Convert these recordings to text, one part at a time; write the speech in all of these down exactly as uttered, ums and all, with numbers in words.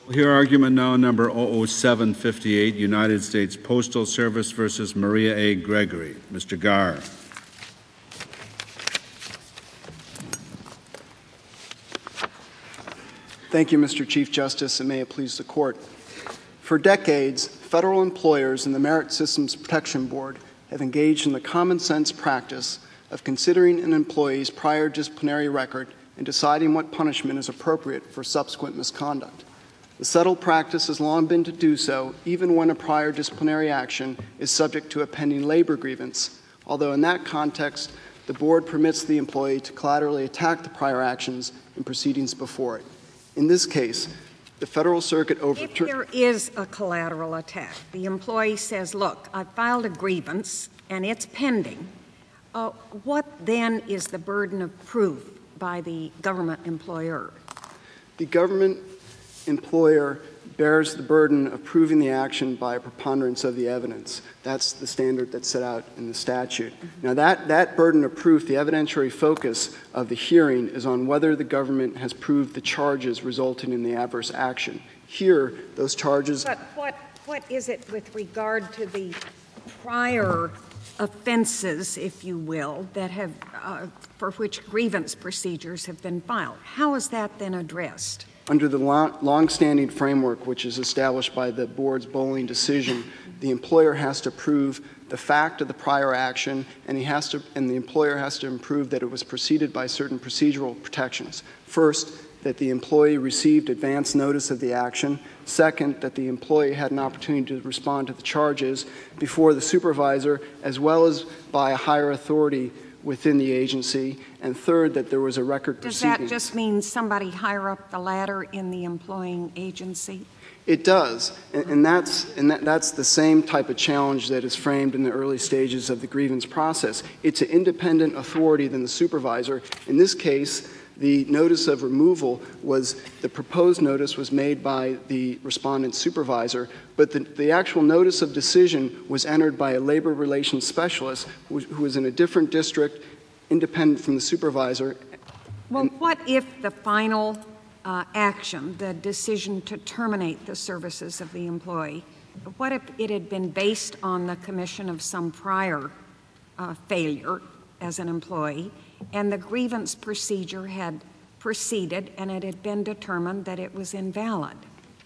We'll hear argument now number zero zero seven fifty-eight, United States Postal Service versus Maria A. Gregory. Mister Garr. Thank you, Mister Chief Justice, and may it please the Court. For decades, federal employers and the Merit Systems Protection Board have engaged in the common-sense practice of considering an employee's prior disciplinary record and deciding what punishment is appropriate for subsequent misconduct. The settled practice has long been to do so, even when a prior disciplinary action is subject to a pending labor grievance, although in that context, the Board permits the employee to collaterally attack the prior actions and proceedings before it. In this case, the Federal Circuit overturned— If there is a collateral attack, the employee says, look, I filed a grievance and it's pending, uh, what then is the burden of proof by the government employer? The government employer bears the burden of proving the action by a preponderance of the evidence. That's the standard that's set out in the statute. Now, that, that burden of proof, the evidentiary focus of the hearing, is on whether the government has proved the charges resulting in the adverse action. Here, those charges— But what, what is it with regard to the prior offenses, if you will, that have, uh, for which grievance procedures have been filed? How is that then addressed? Under the long, long-standing framework, which is established by the Board's Bowling decision, the employer has to prove the fact of the prior action, and he has to, and the employer has to prove that it was preceded by certain procedural protections. First, that the employee received advance notice of the action. Second, that the employee had an opportunity to respond to the charges before the supervisor, as well as by a higher authority within the agency, and third, that there was a record proceeding. Does that just mean somebody higher up the ladder in the employing agency? It does, and, and, that's, and that, that's the same type of challenge that is framed in the early stages of the grievance process. It's an independent authority than the supervisor. In this case, the notice of removal was, the proposed notice was made by the respondent's supervisor, but the, the actual notice of decision was entered by a labor relations specialist who, who was in a different district, independent from the supervisor. Well, what if the final uh, action, the decision to terminate the services of the employee, what if it had been based on the commission of some prior uh, failure as an employee, and the grievance procedure had proceeded and it had been determined that it was invalid?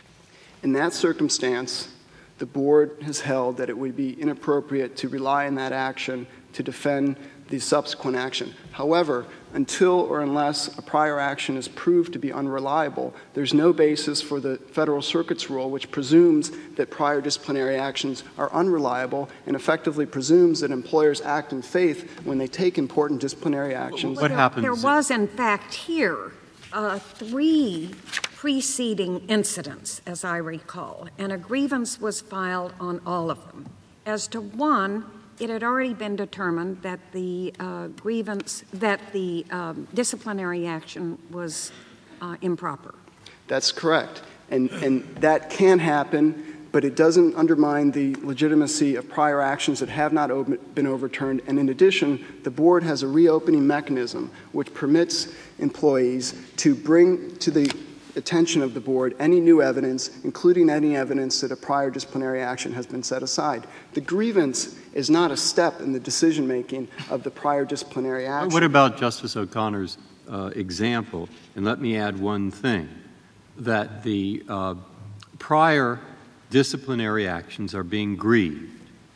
In that circumstance, the Board has held that it would be inappropriate to rely on that action to defend the subsequent action. However, until or unless a prior action is proved to be unreliable, there's no basis for the Federal Circuit's rule, which presumes that prior disciplinary actions are unreliable and effectively presumes that employers act in faith when they take important disciplinary actions. Well, what there, happens? There was, in fact, here uh, three preceding incidents, as I recall, and a grievance was filed on all of them. As to one, it had already been determined that the uh, grievance, that the um, disciplinary action was uh, improper. That's correct. And, and that can happen, but it doesn't undermine the legitimacy of prior actions that have not o- been overturned. And in addition, the Board has a reopening mechanism which permits employees to bring to the attention of the Board any new evidence, including any evidence that a prior disciplinary action has been set aside. The grievance is not a step in the decision-making of the prior disciplinary action. What about Justice O'Connor's uh, example? And let me add one thing, that the uh, prior disciplinary actions are being grieved.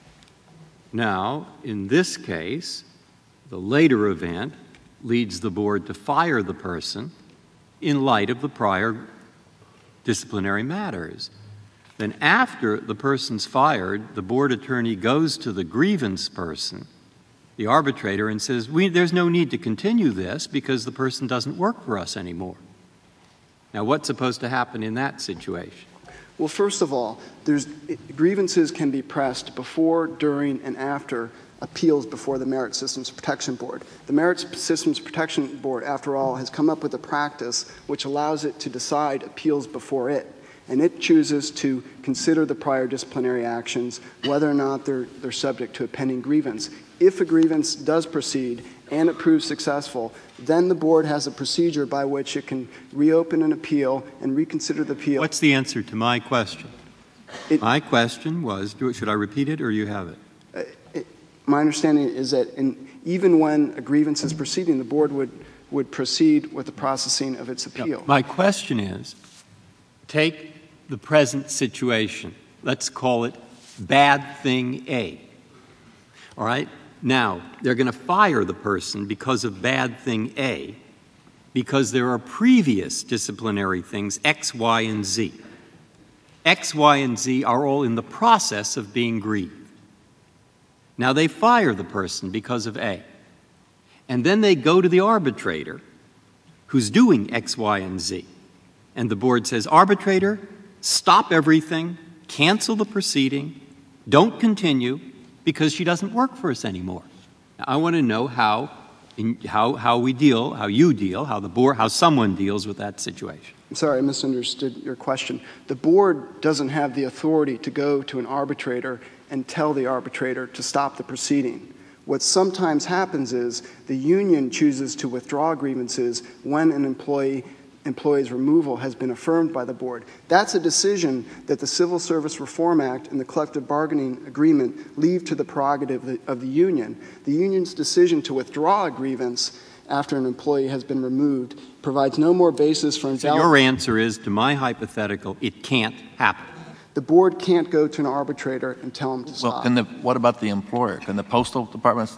Now, in this case, the later event leads the Board to fire the person in light of the prior disciplinary matters. Then after the person's fired, the Board attorney goes to the grievance person, the arbitrator, and says, we, there's no need to continue this because the person doesn't work for us anymore. Now, what's supposed to happen in that situation? Well, first of all, there's, grievances can be pressed before, during, and after appeals before the Merit Systems Protection Board. The Merit Systems Protection Board, after all, has come up with a practice which allows it to decide appeals before it. And it chooses to consider the prior disciplinary actions, whether or not they're, they're subject to a pending grievance. If a grievance does proceed and it proves successful, then the board has a procedure by which it can reopen an appeal and reconsider the appeal. What's the answer to my question? It, my question was, should I repeat it or you have it? Uh, it my understanding is that in, even when a grievance is proceeding, the board would, would proceed with the processing of its appeal. No, my question is, take the present situation. Let's call it bad thing A. All right? Now, they're going to fire the person because of bad thing A, because there are previous disciplinary things, X, Y, and Z. X, Y, and Z are all in the process of being grieved. Now, they fire the person because of A. And then they go to the arbitrator who's doing X, Y, and Z. And the board says, arbitrator, stop everything, cancel the proceeding, don't continue, because she doesn't work for us anymore. Now, I want to know how, in, how, how we deal, how you deal, how the board, how someone deals with that situation. I'm sorry, I misunderstood your question. The board doesn't have the authority to go to an arbitrator and tell the arbitrator to stop the proceeding. What sometimes happens is the union chooses to withdraw grievances when an employee employee's removal has been affirmed by the board. That's a decision that the Civil Service Reform Act and the collective bargaining agreement leave to the prerogative of the, of the union. The union's decision to withdraw a grievance after an employee has been removed provides no more basis for invalid. So your answer is, to my hypothetical, it can't happen. The board can't go to an arbitrator and tell them to stop. Well, can the, what about the employer? Can the Postal Department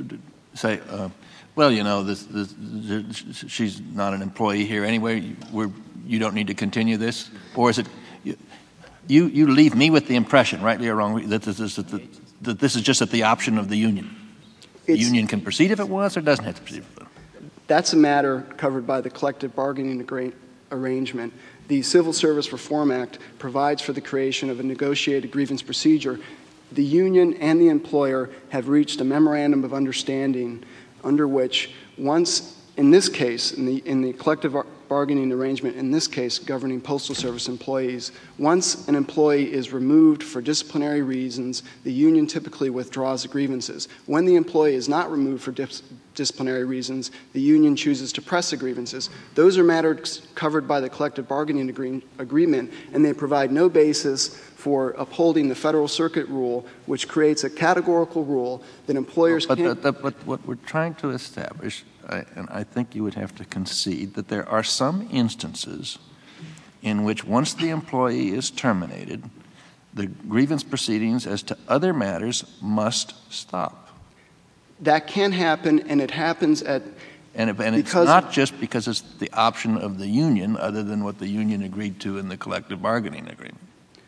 say, uh, well, you know, this, this, this, she's not an employee here anyway. We're, you don't need to continue this? Or is it you, you leave me with the impression, rightly or wrongly, that this is, that, that this is just at the option of the union? The It's, union can proceed if it wants or doesn't have to proceed if it wants? That's a matter covered by the collective bargaining agra- arrangement. The Civil Service Reform Act provides for the creation of a negotiated grievance procedure. The union and the employer have reached a memorandum of understanding under which once, in this case, in the, in the collective bargaining arrangement, in this case governing Postal Service employees, once an employee is removed for disciplinary reasons, the union typically withdraws the grievances. When the employee is not removed for dis- disciplinary reasons, the union chooses to press the grievances. Those are matters covered by the collective bargaining agree- agreement, and they provide no basis for upholding the Federal Circuit rule, which creates a categorical rule that employers but can't... The, the, but what we're trying to establish, I, and I think you would have to concede, that there are some instances in which once the employee is terminated, the grievance proceedings as to other matters must stop. That can happen, and it happens at... And, if, and it's not just because it's the option of the union, other than what the union agreed to in the collective bargaining agreement.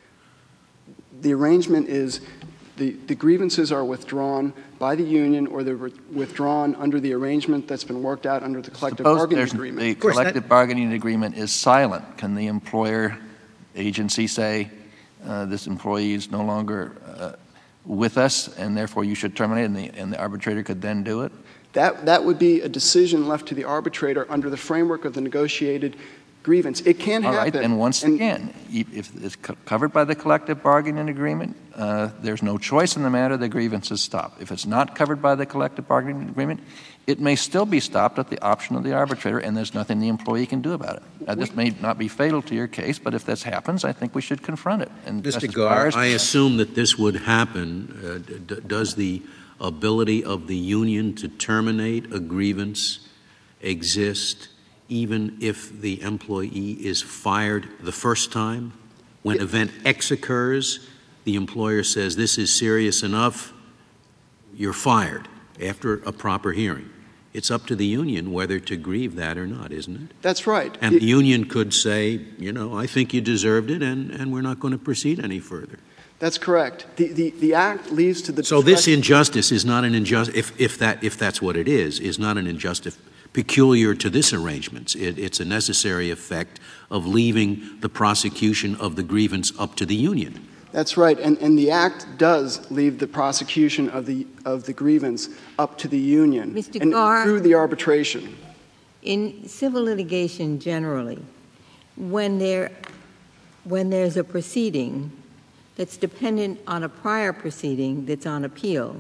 The arrangement is the, the grievances are withdrawn by the union, or they're re- withdrawn under the arrangement that's been worked out under the collective Suppose bargaining there's, agreement. the collective bargaining agreement is silent. Can the employer agency say uh, this employee is no longer uh, with us, and therefore you should terminate, and the, and the arbitrator could then do it? That, that would be a decision left to the arbitrator under the framework of the negotiated grievance. It can All happen. right, and once and again, if it's co- covered by the collective bargaining agreement, uh, there's no choice in the matter, the grievances stop. If it's not covered by the collective bargaining agreement, it may still be stopped at the option of the arbitrator, and there's nothing the employee can do about it. Now, this may not be fatal to your case, but if this happens, I think we should confront it. And Mister Justice Garr, Breyer's- I assume that this would happen. Uh, d- d- does the ability of the union to terminate a grievance exist even if the employee is fired the first time? When Yeah. event X occurs, the employer says, this is serious enough, you're fired after a proper hearing. It's up to the union whether to grieve that or not, isn't it? That's right. And It- the union could say, you know, I think you deserved it, and, and we're not going to proceed any further. That's correct. The, the, the Act leaves to the So this discretion- injustice is not an injustice, if, if, that, if that's what it is, is not an injustice peculiar to this arrangement. It, it's a necessary effect of leaving the prosecution of the grievance up to the union. That's right, and, and the Act does leave the prosecution of the of the grievance up to the union Mister and Garr, through the arbitration. in civil litigation generally, when there when there's a proceeding that's dependent on a prior proceeding that's on appeal,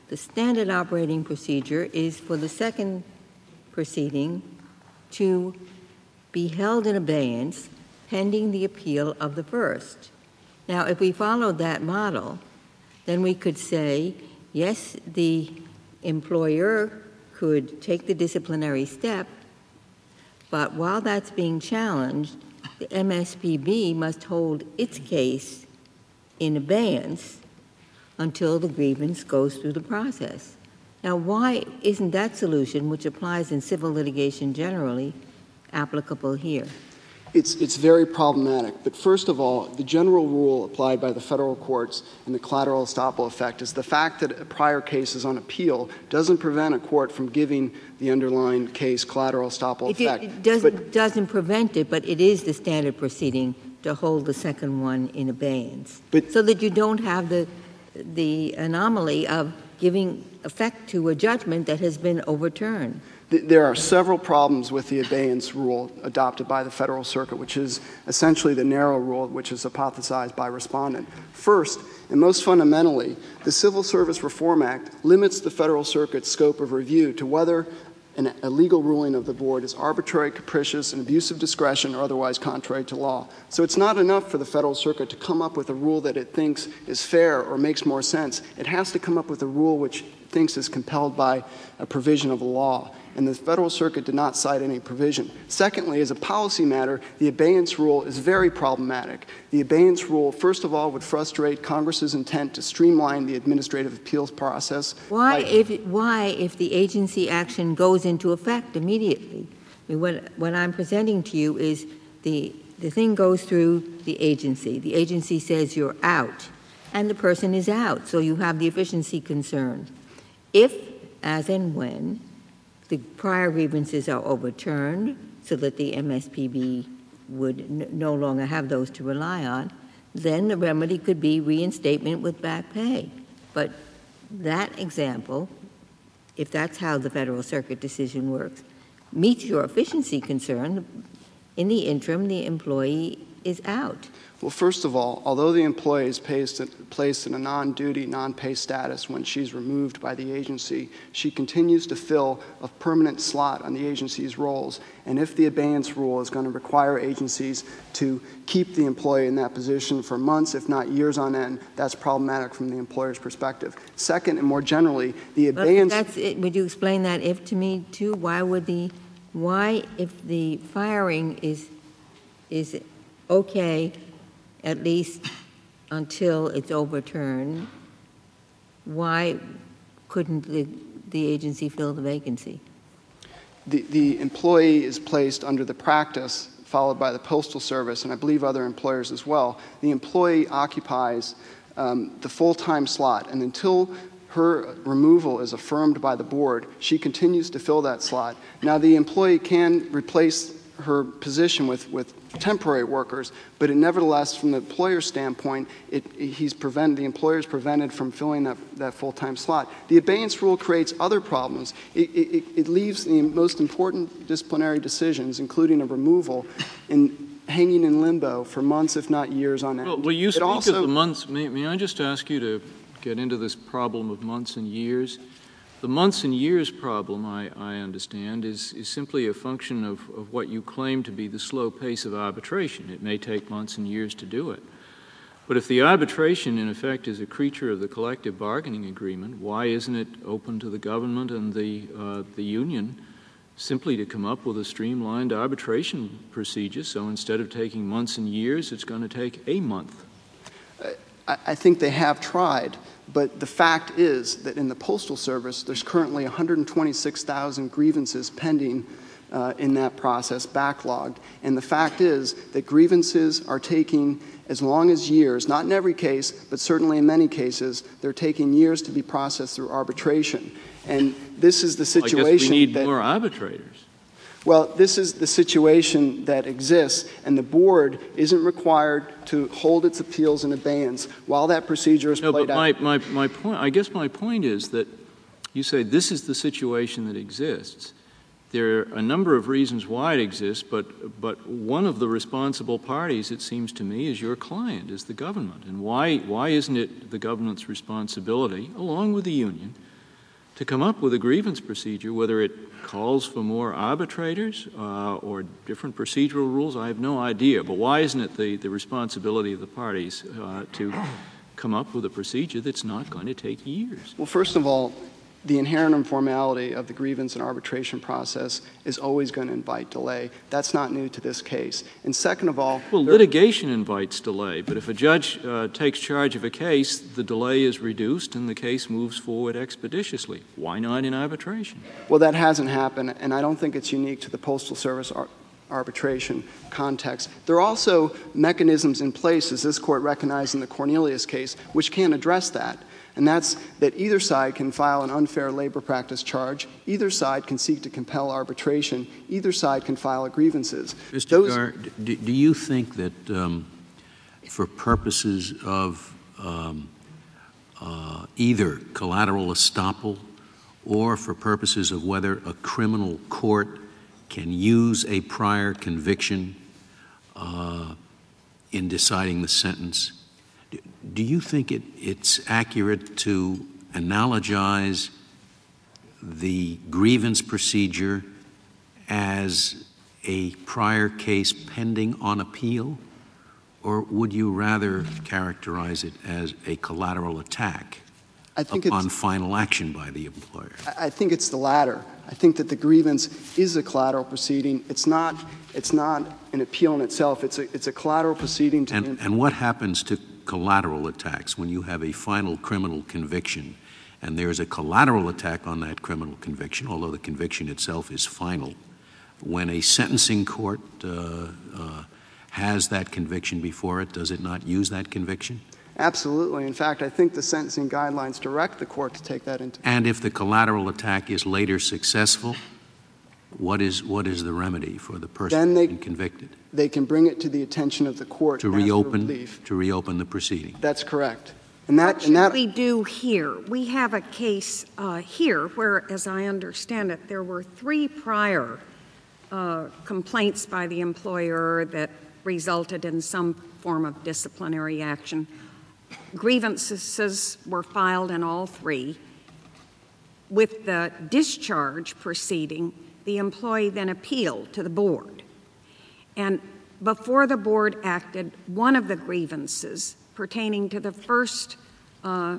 the standard operating procedure is for the second proceeding to be held in abeyance pending the appeal of the first. Now, if we followed that model, then we could say, yes, the employer could take the disciplinary step, but while that's being challenged, the M S P B must hold its case in abeyance until the grievance goes through the process. Now, why isn't that solution, which applies in civil litigation generally, applicable here? It's, it's very problematic. But first of all, the general rule applied by the federal courts and the collateral estoppel effect is the fact that a prior case is on appeal doesn't prevent a court from giving the underlying case collateral estoppel It, effect. it doesn't, but, doesn't prevent it, but it is the standard proceeding to hold the second one in abeyance, but, so that you don't have the, the anomaly of giving effect to a judgment that has been overturned. There are several problems with the abeyance rule adopted by the Federal Circuit, which is essentially the narrow rule which is hypothesized by respondent. First, and most fundamentally, the Civil Service Reform Act limits the Federal Circuit's scope of review to whether an, a legal ruling of the board is arbitrary, capricious, and abuse of discretion, or otherwise contrary to law. So it's not enough for the Federal Circuit to come up with a rule that it thinks is fair or makes more sense. It has to come up with a rule which it thinks is compelled by a provision of the law. And the Federal Circuit did not cite any provision. Secondly, as a policy matter, the abeyance rule is very problematic. The abeyance rule, first of all, would frustrate Congress's intent to streamline the administrative appeals process. Why, by, if, why, if the agency action goes into effect immediately? I mean, what, what I'm presenting to you is the, the thing goes through the agency. The agency says you're out, and the person is out, so you have the efficiency concern. If, as and when, the prior grievances are overturned so that the M S P B would n- no longer have those to rely on, then the remedy could be reinstatement with back pay. But that example, if that's how the Federal Circuit decision works, meets your efficiency concern. In the interim, the employee is out. Well, first of all, although the employee is placed in a non-duty, non-pay status when she's removed by the agency, she continues to fill a permanent slot on the agency's rolls. And if the abeyance rule is going to require agencies to keep the employee in that position for months, if not years on end, that's problematic from the employer's perspective. Second, and more generally, the abeyance... But that's it. Would you explain that if to me, too? Why would the... Why, if the firing is is okay, at least until it's overturned, why couldn't the, the agency fill the vacancy? The, the employee is placed under the practice followed by the Postal Service, and I believe other employers as well. The employee occupies um, the full-time slot, and until her removal is affirmed by the board, she continues to fill that slot. Now, the employee can replace her position with, with temporary workers, but it nevertheless, from the employer's standpoint, it, it, he's prevented, the employer is prevented from filling that, that full-time slot. The abeyance rule creates other problems. It, it, it leaves the most important disciplinary decisions, including a removal, in hanging in limbo for months, if not years on end. Well, will you it speak also, of the months? May, may I just ask you to get into this problem of months and years? The months and years problem, I, I understand, is, is simply a function of, of what you claim to be the slow pace of arbitration. It may take months and years to do it. But if the arbitration, in effect, is a creature of the collective bargaining agreement, why isn't it open to the government and the, uh, the union simply to come up with a streamlined arbitration procedure? So instead of taking months and years, it's going to take a month. I, I think they have tried. But the fact is that in the Postal Service, there's currently one hundred twenty-six thousand grievances pending uh, in that process, backlogged. And the fact is that grievances are taking as long as years, not in every case, but certainly in many cases, they're taking years to be processed through arbitration. And this is the situation I guess we need that, more arbitrators. Well, this is the situation that exists, and the board isn't required to hold its appeals in abeyance while that procedure is no, played but out. My, my, my point, I guess my point is that you say this is the situation that exists. There are a number of reasons why it exists, but, but one of the responsible parties, it seems to me, is your client, is the government. And why, why isn't it the government's responsibility, along with the union, to come up with a grievance procedure, whether it calls for more arbitrators uh, or different procedural rules, I have no idea. But why isn't it the, the responsibility of the parties uh, to come up with a procedure that's not going to take years? Well, first of all, the inherent informality of the grievance and arbitration process is always going to invite delay. That's not new to this case. And second of all... Well, litigation invites delay, but if a judge uh, takes charge of a case, the delay is reduced and the case moves forward expeditiously. Why not in arbitration? Well, that hasn't happened, and I don't think it's unique to the Postal Service ar- arbitration context. There are also mechanisms in place, as this Court recognized in the Cornelius case, which can address that. And that's that either side can file an unfair labor practice charge, either side can seek to compel arbitration, either side can file grievances. Mister Those... Garre, do, do you think that um, for purposes of um, uh, either collateral estoppel or for purposes of whether a criminal court can use a prior conviction uh, in deciding the sentence, do you think it, it's accurate to analogize the grievance procedure as a prior case pending on appeal, or would you rather characterize it as a collateral attack I think upon it's, final action by the employer? I think it's the latter. I think that the grievance is a collateral proceeding. It's not, it's not an appeal in itself. It's a, it's a collateral proceeding. To and, and what happens to collateral attacks when you have a final criminal conviction and there's a collateral attack on that criminal conviction, although the conviction itself is final, when a sentencing court uh, uh, has that conviction before it, does it not use that conviction? Absolutely. In fact, I think the sentencing guidelines direct the court to take that into... And if the collateral attack is later successful, what is what is the remedy for the person then they, being convicted? They can bring it to the attention of the court to reopen to reopen the proceeding. That's correct. And that, what and that, should we do here? We have a case uh, here where, as I understand it, there were three prior uh, complaints by the employer that resulted in some form of disciplinary action. Grievances were filed in all three. With the discharge proceeding, the employee then appealed to the board. And before the board acted, one of the grievances pertaining to the first uh,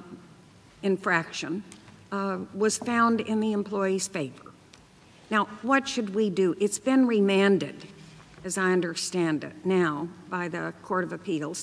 infraction uh, was found in the employee's favor. Now, what should we do? It's been remanded, as I understand it now, by the Court of Appeals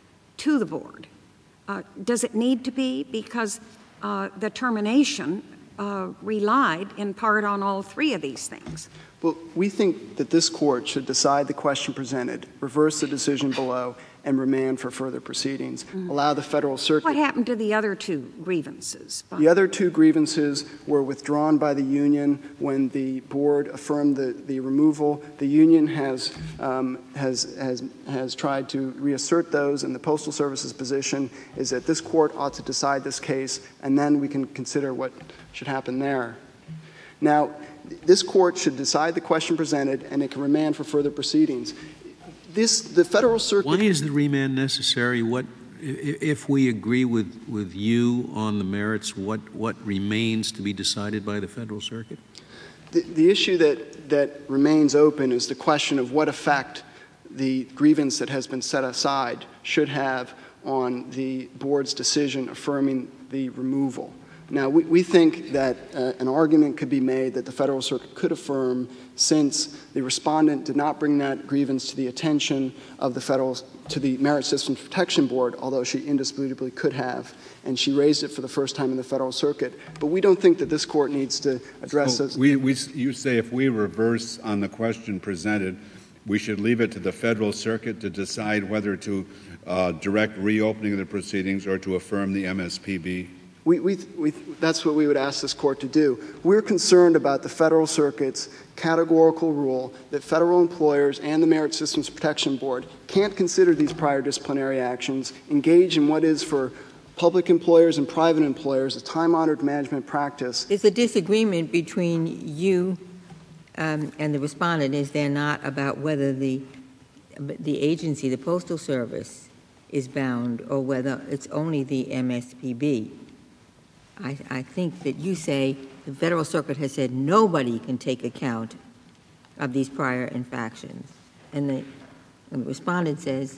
to the board. Uh, does it need to be? Because uh, the termination uh, relied in part on all three of these things. Well, we think that this court should decide the question presented, reverse the decision below, and remand for further proceedings. Mm-hmm. Allow the Federal Circuit... What happened to the other two grievances? The other two grievances were withdrawn by the union when the board affirmed the, the removal. The union has, um, has, has, has tried to reassert those, and the Postal Service's position is that this court ought to decide this case, and then we can consider what should happen there. Now, this court should decide the question presented, and it can remand for further proceedings. This, the Federal Circuit... Why is the remand necessary? What, if we agree with, with you on the merits, what, what remains to be decided by the Federal Circuit? The, the issue that, that remains open is the question of what effect the grievance that has been set aside should have on the board's decision affirming the removal. Now, we, we think that uh, an argument could be made that the Federal Circuit could affirm, since the respondent did not bring that grievance to the attention of the Federal, to the Merit Systems Protection Board, although she indisputably could have, and she raised it for the first time in the Federal Circuit. But we don't think that this court needs to address so those. We, we, you say if we reverse on the question presented, we should leave it to the Federal Circuit to decide whether to uh, direct reopening of the proceedings or to affirm the M S P B? We, we, we, that's what we would ask this court to do. We're concerned about the Federal Circuit's categorical rule that federal employers and the Merit Systems Protection Board can't consider these prior disciplinary actions, engage in what is for public employers and private employers a time-honored management practice. It's a disagreement between you um, and the respondent, is there not, about whether the, the agency, the Postal Service, is bound or whether it's only the M S P B? I, I think that you say the Federal Circuit has said nobody can take account of these prior infractions. And the, and the respondent says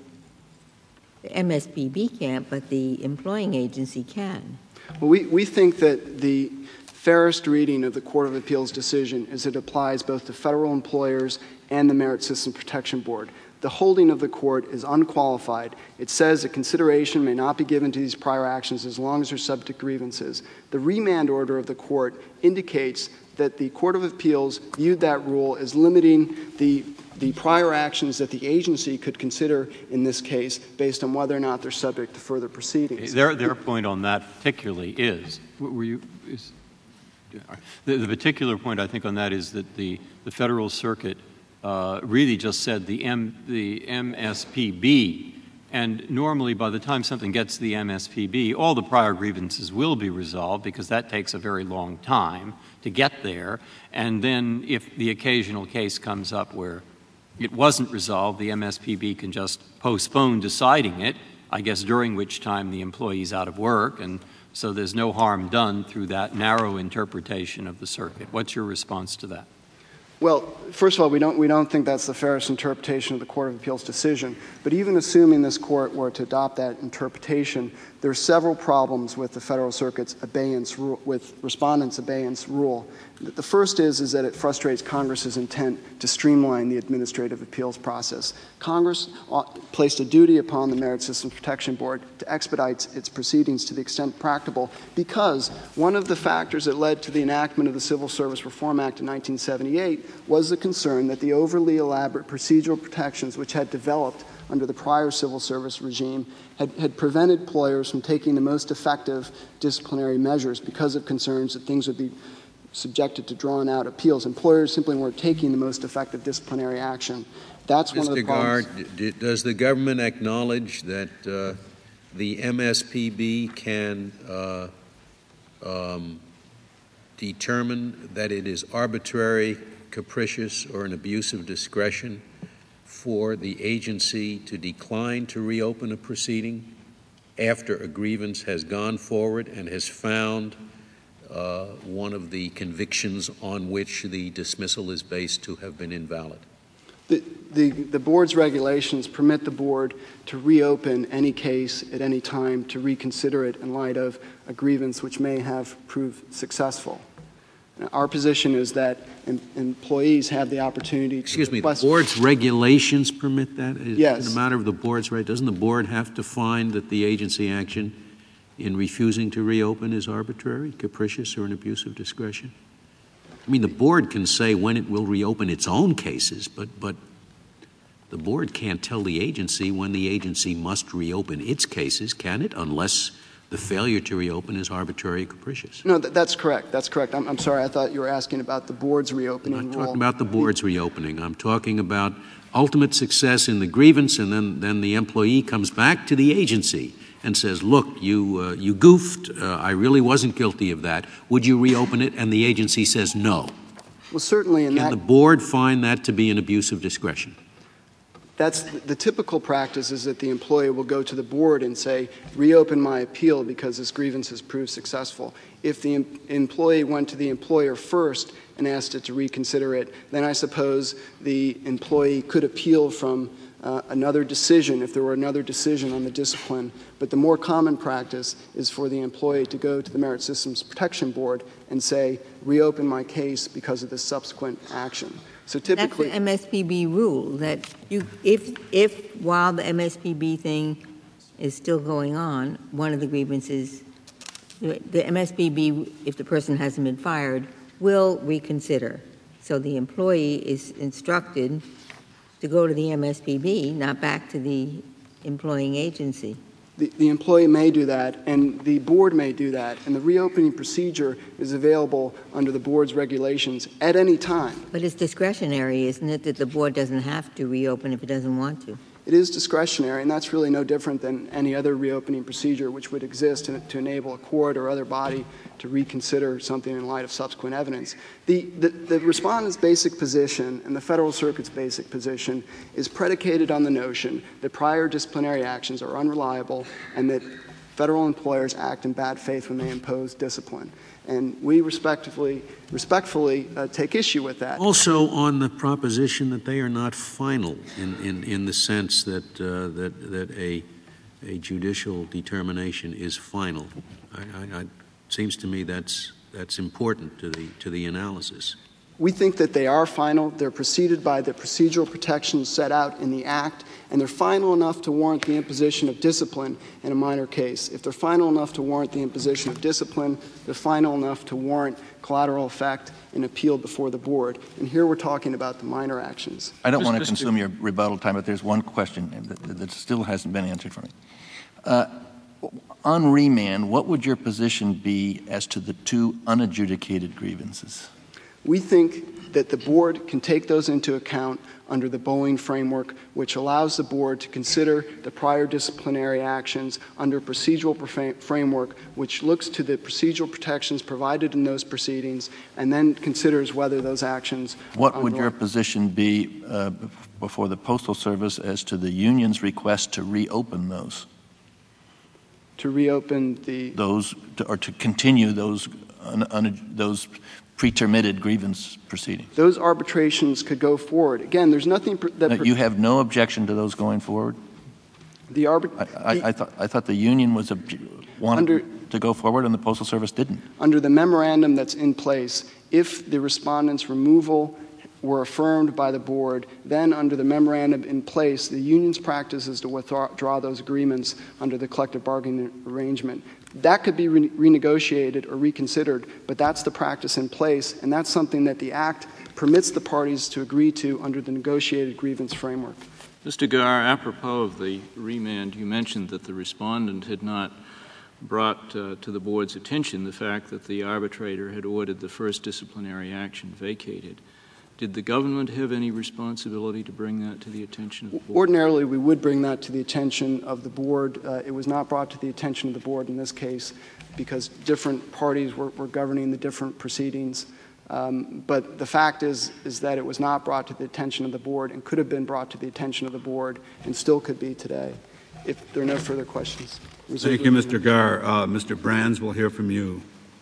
the M S P B can't, but the employing agency can. Well, we, we think that the fairest reading of the Court of Appeals decision is it applies both to federal employers and the Merit System Protection Board. The holding of the court is unqualified. It says that consideration may not be given to these prior actions as long as they're subject to grievances. The remand order of the court indicates that the Court of Appeals viewed that rule as limiting the, the prior actions that the agency could consider in this case based on whether or not they're subject to further proceedings. Their, their point on that particularly is, were you, is, the, the particular point I think on that is that the, the Federal Circuit uh, really just said the, M, the M S P B, and normally by the time something gets to the M S P B, all the prior grievances will be resolved because that takes a very long time to get there. And then if the occasional case comes up where it wasn't resolved, the M S P B can just postpone deciding it, I guess during which time the employee's out of work, and so there's no harm done through that narrow interpretation of the circuit. What's your response to that? Well, first of all, we don't, we don't think that's the fairest interpretation of the Court of Appeals decision. But even assuming this court were to adopt that interpretation, there are several problems with the Federal Circuit's abeyance rule, with respondents' abeyance rule. The first is, is that it frustrates Congress's intent to streamline the administrative appeals process. Congress placed a duty upon the Merit Systems Protection Board to expedite its proceedings to the extent practicable because one of the factors that led to the enactment of the Civil Service Reform Act in nineteen seventy-eight was the concern that the overly elaborate procedural protections which had developed under the prior civil service regime had, had prevented employers from taking the most effective disciplinary measures because of concerns that things would be subjected to drawn-out appeals. Employers simply weren't taking the most effective disciplinary action. That's one of the problems. Mister Gard, does the government acknowledge that uh, the M S P B can uh, um, determine that it is arbitrary, capricious, or an abuse of discretion for the agency to decline to reopen a proceeding after a grievance has gone forward and has found uh, one of the convictions on which the dismissal is based to have been invalid? The, the, the board's regulations permit the board to reopen any case at any time to reconsider it in light of a grievance which may have proved successful. Our position is that em- employees have the opportunity Excuse to me, the request... board's regulations permit that? Is Yes. it a matter of the board's right? Doesn't the board have to find that the agency action in refusing to reopen is arbitrary, capricious, or an abuse of discretion? I mean, the board can say when it will reopen its own cases, but, but the board can't tell the agency when the agency must reopen its cases, can it, unless the failure to reopen is arbitrary and capricious? No, th- that's correct. That's correct. I'm, I'm sorry. I thought you were asking about the board's reopening I'm not rule. talking about the board's reopening. I'm talking about ultimate success in the grievance, and then, then the employee comes back to the agency and says, look, you, uh, you goofed. Uh, I really wasn't guilty of that. Would you reopen it? And the agency says no. Well, certainly in Can that... the board find that to be an abuse of discretion? That's the, the typical practice is that the employee will go to the board and say, reopen my appeal because this grievance has proved successful. If the em- employee went to the employer first and asked it to reconsider it, then I suppose the employee could appeal from uh, another decision if there were another decision on the discipline. But the more common practice is for the employee to go to the Merit Systems Protection Board and say, reopen my case because of this subsequent action. So typically, that's the M S P B rule that you, if if while the M S P B thing is still going on, one of the grievances, the M S P B, if the person hasn't been fired, will reconsider. So the employee is instructed to go to the M S P B, not back to the employing agency. The, the employee may do that, and the board may do that, and the reopening procedure is available under the board's regulations at any time. But it's discretionary, isn't it, that the board doesn't have to reopen if it doesn't want to? It is discretionary, and that's really no different than any other reopening procedure which would exist to, to enable a court or other body to reconsider something in light of subsequent evidence. The, the, the respondent's basic position and the Federal Circuit's basic position is predicated on the notion that prior disciplinary actions are unreliable and that federal employers act in bad faith when they impose discipline. And we respectively, respectfully uh, take issue with that. Also on the proposition that they are not final in, in, in the sense that, uh, that, that a, a judicial determination is final. I, I, I, it seems to me that's, that's important to the, to the analysis. We think that they are final. They're preceded by the procedural protections set out in the Act, and they're final enough to warrant the imposition of discipline in a minor case. If they're final enough to warrant the imposition of discipline, they're final enough to warrant collateral effect and appeal before the board. And here we're talking about the minor actions. I don't want to consume your rebuttal time, but there's one question that, that still hasn't been answered for me. Uh, on remand, what would your position be as to the two unadjudicated grievances? We think that the board can take those into account under the Boeing framework, which allows the board to consider the prior disciplinary actions under procedural framework, which looks to the procedural protections provided in those proceedings and then considers whether those actions What would your position be uh, before the Postal Service as to the union's request to reopen those? To reopen the... Those, to, or to continue those, un, un, those pre-terminated grievance proceedings? Those arbitrations could go forward. Again, there's nothing pr- that... Now, you have no objection to those going forward? The arbit- I, I, I, thought, I thought the union was ob- wanted under, to go forward and the Postal Service didn't. Under the memorandum that's in place, if the respondent's removal were affirmed by the board, then under the memorandum in place, the union's practice is to withdraw those agreements under the collective bargaining arrangement. That could be re- renegotiated or reconsidered, but that's the practice in place, and that's something that the Act permits the parties to agree to under the negotiated grievance framework. Mister Garre, apropos of the remand, you mentioned that the respondent had not brought uh, to the board's attention the fact that the arbitrator had ordered the first disciplinary action vacated. Did the government have any responsibility to bring that to the attention of the board? Ordinarily, we would bring that to the attention of the board. Uh, it was not brought to the attention of the board in this case because different parties were, were governing the different proceedings. Um, but the fact is, is that it was not brought to the attention of the board and could have been brought to the attention of the board and still could be today. If there are no further questions. Thank you, Mister Garre. Uh, Mister Brands, we'll hear from you.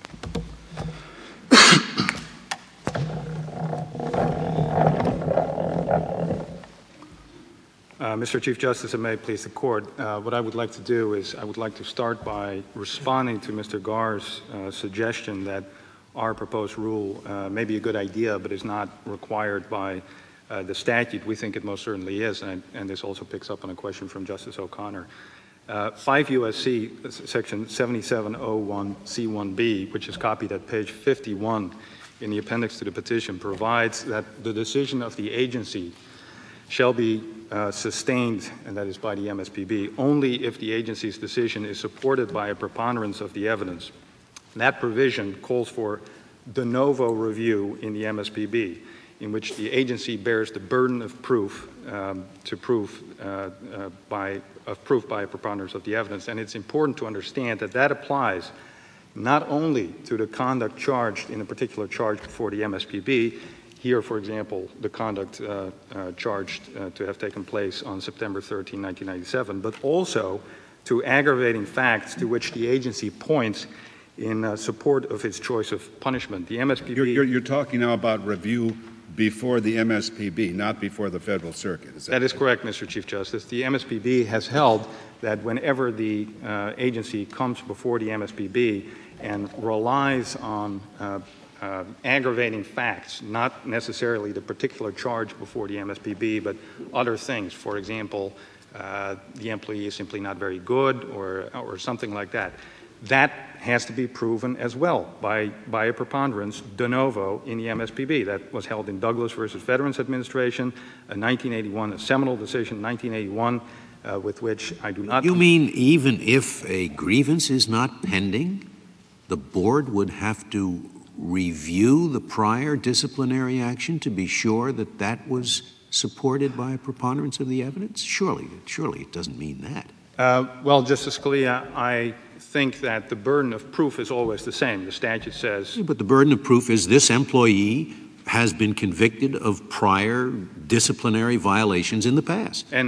Uh, Mister Chief Justice, and may it please the Court, uh, what I would like to do is I would like to start by responding to Mister Garre's uh, suggestion that our proposed rule uh, may be a good idea but is not required by uh, the statute. We think it most certainly is, and, and this also picks up on a question from Justice O'Connor. Uh, five U S C section seventy-seven oh one C one B, which is copied at page fifty-one in the appendix to the petition, provides that the decision of the agency shall be uh, sustained, and that is by the M S P B, only if the agency's decision is supported by a preponderance of the evidence. That provision calls for de novo review in the M S P B, in which the agency bears the burden of proof um, to prove uh, uh, by of proof by a preponderance of the evidence. And it's important to understand that that applies not only to the conduct charged in a particular charge before the M S P B. Here, for example, the conduct uh, uh, charged uh, to have taken place on September thirteenth, nineteen ninety-seven, but also to aggravating facts to which the agency points in uh, support of its choice of punishment. The M S P B... You're, you're, you're talking now about review before the M S P B, not before the Federal Circuit. Is that, that is correct, Mister Chief Justice. The M S P B has held that whenever the uh, agency comes before the M S P B and relies on uh, uh, aggravating facts, not necessarily the particular charge before the M S P B, but other things, for example, uh, the employee is simply not very good or, or something like that, that has to be proven as well by, by a preponderance de novo in the M S P B. That was held in Douglas versus Veterans Administration, a nineteen eighty-one, a seminal decision, nineteen eighty-one, uh, with which I do not... You mean even if a grievance is not pending, the board would have to review the prior disciplinary action to be sure that that was supported by a preponderance of the evidence? Surely, surely it doesn't mean that. Uh, well, Justice Scalia, I think that the burden of proof is always the same. The statute says... Yeah, but the burden of proof is this employee has been convicted of prior disciplinary violations in the past. And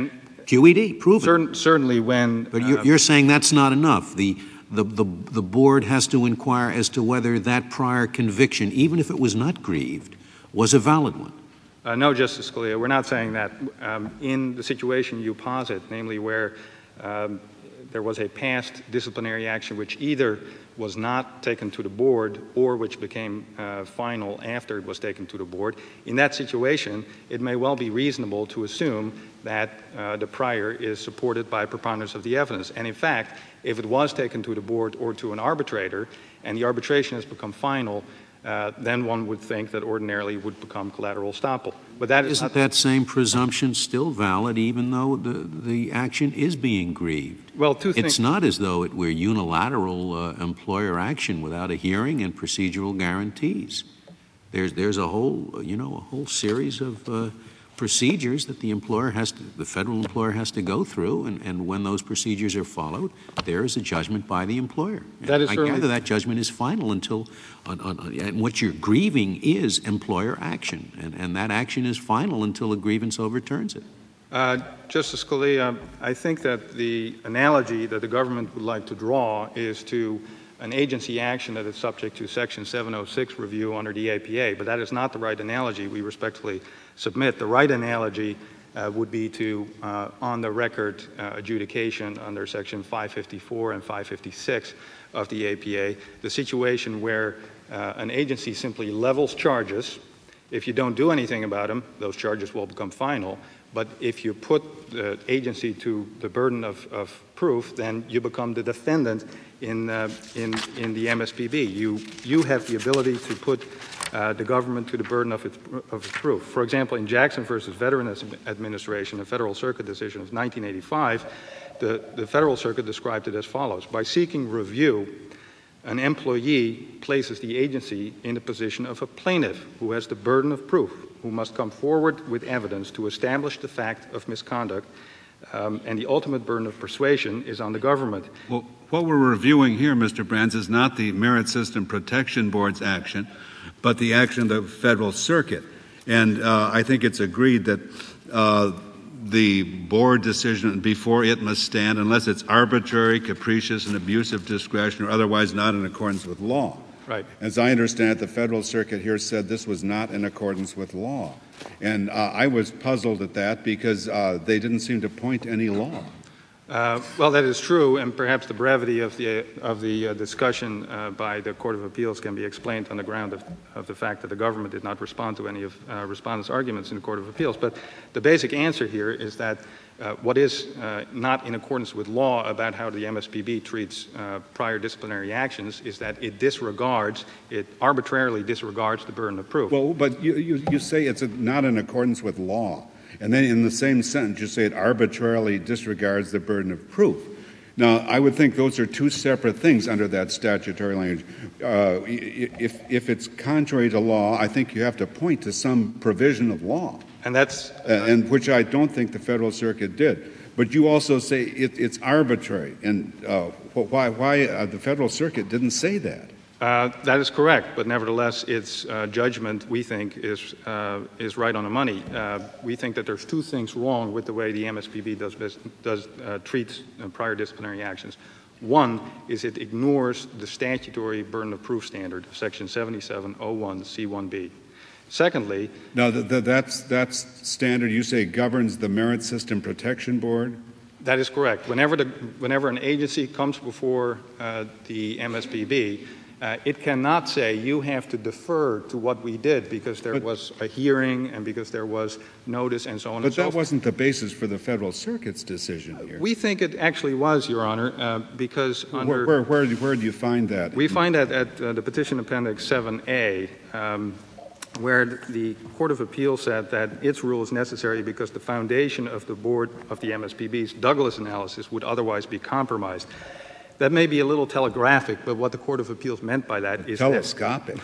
Q E D, prove it. Certain, certainly when... But you're, uh, you're saying that's not enough. The, the, the, the board has to inquire as to whether that prior conviction, even if it was not grieved, was a valid one. Uh, no, Justice Scalia, we're not saying that. Um, in the situation you posit, namely where um, there was a past disciplinary action which either was not taken to the board or which became uh, final after it was taken to the board, in that situation, it may well be reasonable to assume that uh, the prior is supported by preponderance of the evidence. And in fact, if it was taken to the board or to an arbitrator and the arbitration has become final, Uh, then one would think that ordinarily would become collateral estoppel. But that is Isn't not that same presumption still valid even though the, the action is being grieved? Well, two things. It's not as though it were unilateral uh, employer action without a hearing and procedural guarantees. There's, there's a whole, you know, a whole series of uh, procedures that the employer has to, the federal employer has to go through, and, and when those procedures are followed, there is a judgment by the employer. That is I certainly gather that judgment is final until, on, on, on, and what you're grieving is employer action, and, and that action is final until a grievance overturns it. Uh, Justice Scalia, I think that the analogy that the government would like to draw is to an agency action that is subject to Section seven oh six review under the A P A, but that is not the right analogy. We respectfully submit. The right analogy uh, would be to uh, on-the-record uh, adjudication under Section five fifty-four and five fifty-six of the A P A, the situation where uh, an agency simply levels charges. If you don't do anything about them, those charges will become final. But if you put the agency to the burden of, of proof, then you become the defendant in, uh, in, in the M S P B. You, you have the ability to put uh, the government to the burden of its, of its proof. For example, in Jackson versus Veterans Administration, a Federal Circuit decision of nineteen eighty-five, the, the Federal Circuit described it as follows. By seeking review, an employee places the agency in the position of a plaintiff who has the burden of proof, who must come forward with evidence to establish the fact of misconduct, um, and the ultimate burden of persuasion is on the government. Well, what we're reviewing here, Mister Brands, is not the Merit System Protection Board's action, but the action of the Federal Circuit. And uh, I think it's agreed that uh, the board decision before it must stand unless it's arbitrary, capricious, and abuse of discretion or otherwise not in accordance with law. Right. As I understand it, the Federal Circuit here said this was not in accordance with law. And uh, I was puzzled at that because uh, they didn't seem to point to any law. Uh, well, that is true, and perhaps the brevity of the, of the uh, discussion uh, by the Court of Appeals can be explained on the ground of, of the fact that the government did not respond to any of uh, respondents' arguments in the Court of Appeals. But the basic answer here is that uh, what is uh, not in accordance with law about how the M S P B treats uh, prior disciplinary actions is that it disregards, it arbitrarily disregards the burden of proof. Well, but you, you, you say it's a, not in accordance with law. And then in the same sentence, you say it arbitrarily disregards the burden of proof. Now, I would think those are two separate things under that statutory language. Uh, if, if it's contrary to law, I think you have to point to some provision of law. And that's... Uh, and which I don't think the Federal Circuit did. But you also say it, it's arbitrary. And uh, why, why uh, the Federal Circuit didn't say that? Uh, that is correct, but nevertheless, its uh, judgment, we think, is uh, is right on the money. Uh, we think that there's two things wrong with the way the M S P B does does uh, treats uh, prior disciplinary actions. One is it ignores the statutory burden of proof standard of Section seventy-seven oh one C one B. Secondly, now the, the, that's that's standard. You say governs the Merit System Protection Board. That is correct. Whenever the whenever an agency comes before uh, the M S P B. Uh, it cannot say you have to defer to what we did because there but, was a hearing and because there was notice and so on and so forth. But that wasn't the basis for the Federal Circuit's decision here. We think it actually was, Your Honor, uh, because under... Where, where, where, where do you find that? We find that at uh, the Petition Appendix seven A, um, where the Court of Appeals said that its rule is necessary because the foundation of the board of the M S P B's Douglas analysis would otherwise be compromised. That may be a little telegraphic, but what the Court of Appeals meant by that is telescopic.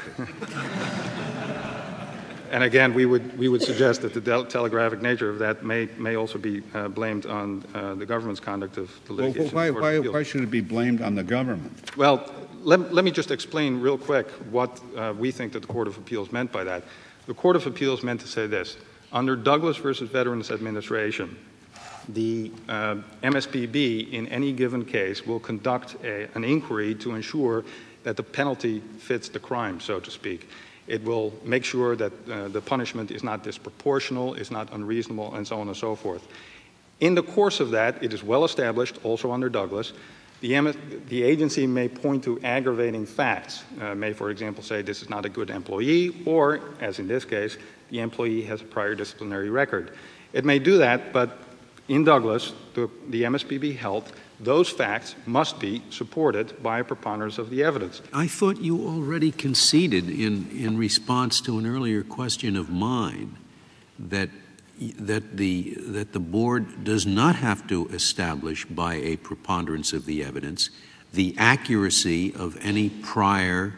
And again, we would we would suggest that the del- telegraphic nature of that may may also be uh, blamed on uh, the government's conduct of the litigation. Well, why, why, why should it be blamed on the government? Well, let, let me just explain real quick what uh, we think that the Court of Appeals meant by that. The Court of Appeals meant to say this. Under Douglas versus Veterans Administration, the uh, M S P B in any given case will conduct a, an inquiry to ensure that the penalty fits the crime, so to speak. It will make sure that uh, the punishment is not disproportional, is not unreasonable, and so on and so forth. In the course of that, it is well established, also under Douglas, the, M- the agency may point to aggravating facts, uh, may, for example, say this is not a good employee, or, as in this case, the employee has a prior disciplinary record. It may do that, but in Douglas, the, the M S P B held those facts must be supported by a preponderance of the evidence. I thought you already conceded in, in response to an earlier question of mine that that the that the board does not have to establish by a preponderance of the evidence the accuracy of any prior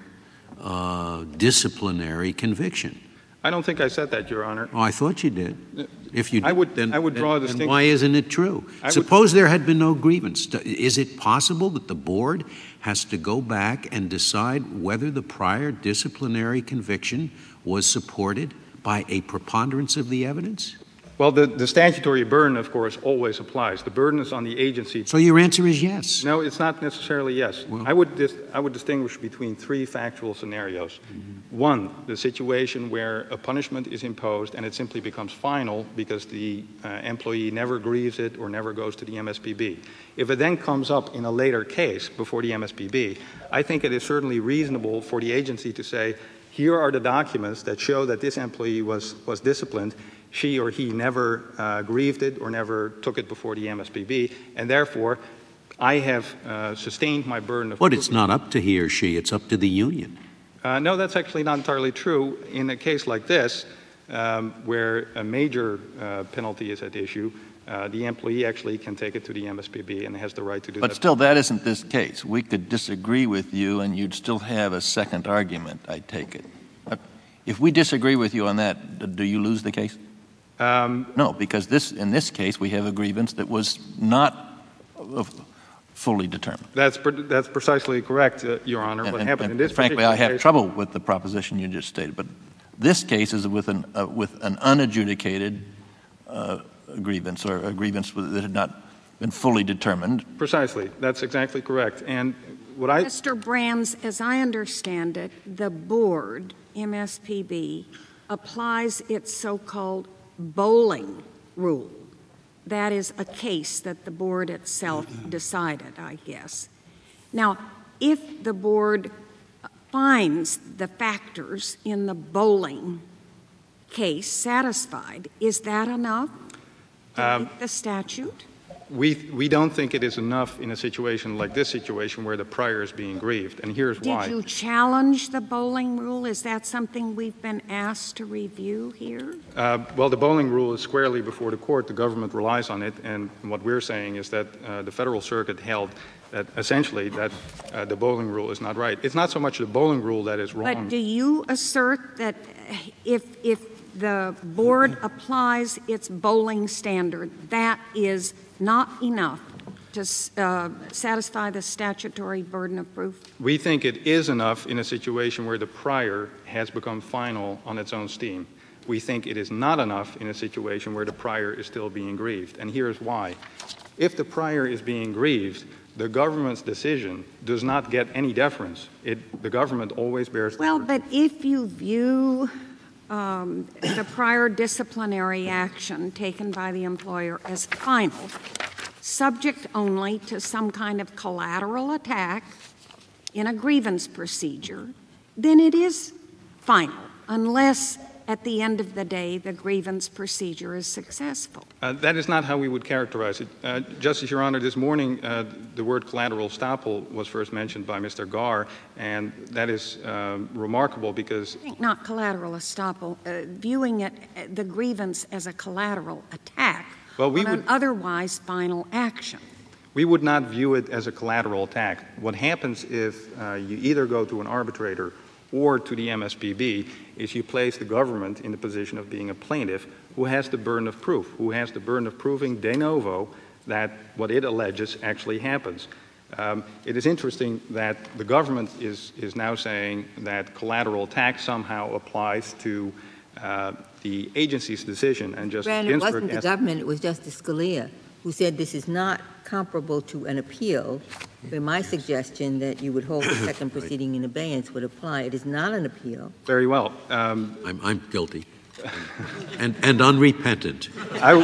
uh, disciplinary conviction. I don't think I said that, Your Honor. Oh, I thought you did. If you did, I would, then, I would draw then, a distinction. Why isn't it true? I Suppose would, there had been no grievance. Is it possible that the board has to go back and decide whether the prior disciplinary conviction was supported by a preponderance of the evidence? Well, the, the statutory burden, of course, always applies. The burden is on the agency. So your answer is yes? No, it's not necessarily yes. Well, I would dis- I would distinguish between three factual scenarios. Mm-hmm. One, the situation where a punishment is imposed and it simply becomes final because the uh, employee never grieves it or never goes to the M S P B. If it then comes up in a later case before the M S P B, I think it is certainly reasonable for the agency to say, here are the documents that show that this employee was, was disciplined. She or he never uh, grieved it or never took it before the M S P B, and therefore I have uh, sustained my burden of But it's not up to he or she, it's up to the union. Uh, no, that's actually not entirely true. In a case like this, um, where a major uh, penalty is at issue, uh, the employee actually can take it to the M S P B and has the right to do but that. But still, that isn't this case. We could disagree with you, and you'd still have a second argument, I take it. If we disagree with you on that, do you lose the case? Um, no, because this, in this case, we have a grievance that was not uh, fully determined. That's pre- that's precisely correct, uh, Your Honor. And, what and, happened and in this frankly, I have case, trouble with the proposition you just stated. But this case is with an uh, with an unadjudicated uh, grievance, or a grievance that had not been fully determined. Precisely, that's exactly correct. And what I, Mister Brands, as I understand it, the board, M S P B, applies its so-called bowling rule. That is a case that the board itself decided, I guess. Now, if the board finds the factors in the bowling case satisfied, is that enough to Um, meet the statute? we we don't think it is enough in a situation like this situation where the prior is being grieved, and here's Did why. you challenge the bowling rule? Is that something we've been asked to review here? Uh, well, the bowling rule is squarely before the court. The government relies on it, and what we're saying is that uh, the Federal Circuit held that essentially that uh, the bowling rule is not right. It's not so much the bowling rule that is wrong. But do you assert that if if the board applies its bowling standard, that is not enough to uh, satisfy the statutory burden of proof? We think it is enough in a situation where the prior has become final on its own steam. We think it is not enough in a situation where the prior is still being grieved, and here's why. If the prior is being grieved, the government's decision does not get any deference. It, the government always bears... Well, but if you view um, the prior disciplinary action taken by the employer as final, subject only to some kind of collateral attack in a grievance procedure, then it is final, unless at the end of the day the grievance procedure is successful. Uh, that is not how we would characterize it. Uh, Justice, Your Honor, this morning uh, the word collateral estoppel was first mentioned by Mister Garr, and that is uh, remarkable because... I think not collateral estoppel, uh, viewing it, uh, the grievance as a collateral attack well, we on would, an otherwise final action. We would not view it as a collateral attack. What happens if uh, you either go to an arbitrator or to the M S P B is you place the government in the position of being a plaintiff who has the burden of proof, who has the burden of proving de novo that what it alleges actually happens. Um, it is interesting that the government is, is now saying that collateral attack somehow applies to uh, the agency's decision. And Justice Brandon, it Ginsburg wasn't the asked, government, it was Justice Scalia who said this is not comparable to an appeal, where my suggestion that you would hold the second proceeding in abeyance would apply. It is not an appeal. Very well. Um, I'm, I'm guilty and, and unrepentant. I,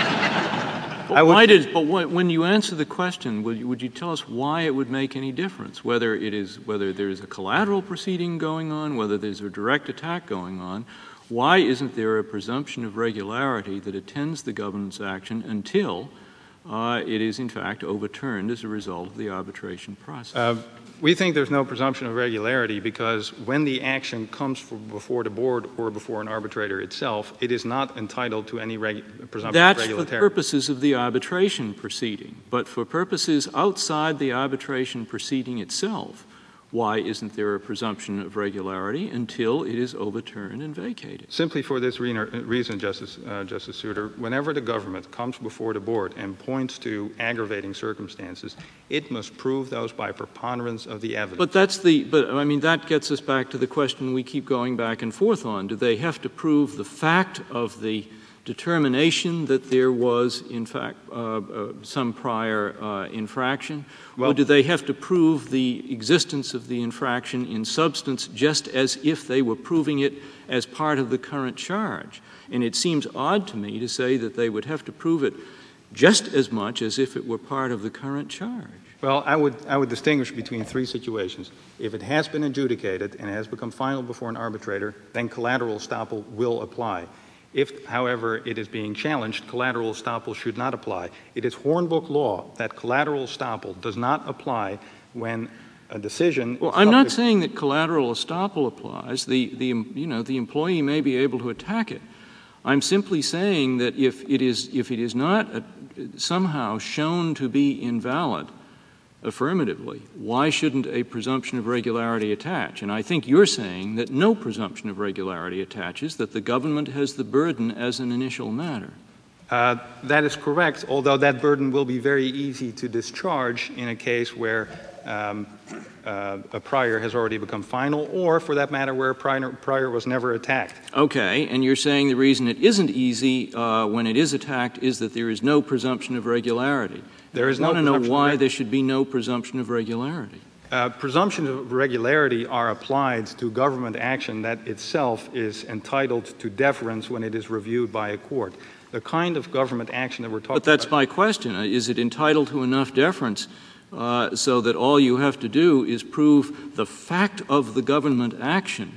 But I would, why did, but why, when you answer the question, would you, would you tell us why it would make any difference, whether it is whether there's a collateral proceeding going on, whether there's a direct attack going on? Why isn't there a presumption of regularity that attends the government's action until uh, it is in fact overturned as a result of the arbitration process? uh, we think there's no presumption of regularity because when the action comes for, before the board or before an arbitrator itself, it is not entitled to any regu- presumption That's of regularity. for purposes of the arbitration proceeding. But for purposes outside the arbitration proceeding itself, why isn't there a presumption of regularity until it is overturned and vacated? Simply for this re- reason, Justice, uh, Justice Souter, whenever the government comes before the board and points to aggravating circumstances, it must prove those by preponderance of the evidence. But that's the, but I mean, that gets us back to the question we keep going back and forth on. Do they have to prove the fact of the determination that there was, in fact, uh, uh, some prior uh, infraction? Well, or do they have to prove the existence of the infraction in substance just as if they were proving it as part of the current charge? And it seems odd to me to say that they would have to prove it just as much as if it were part of the current charge. Well, I would, I would distinguish between three situations. If it has been adjudicated and has become final before an arbitrator, then collateral estoppel will apply. If, however, it is being challenged, collateral estoppel should not apply. It is Hornbook law that collateral estoppel does not apply when a decision. Well, I'm not saying that collateral estoppel applies. The, the, you know, the employee may be able to attack it. I'm simply saying that if it is, if it is not a, somehow shown to be invalid affirmatively, why shouldn't a presumption of regularity attach? And I think you're saying that no presumption of regularity attaches, that the government has the burden as an initial matter. Uh, that is correct, although that burden will be very easy to discharge in a case where um, uh, a prior has already become final, or for that matter, where a prior, prior was never attacked. Okay, and you're saying the reason it isn't easy uh, when it is attacked is that there is no presumption of regularity. There is I no want to know presumption of why reg- there should be no presumption of regularity. Uh, presumptions of regularity are applied to government action that itself is entitled to deference when it is reviewed by a court. The kind of government action that we're talking about. But that's my question. Is it entitled to enough deference uh, so that all you have to do is prove the fact of the government action,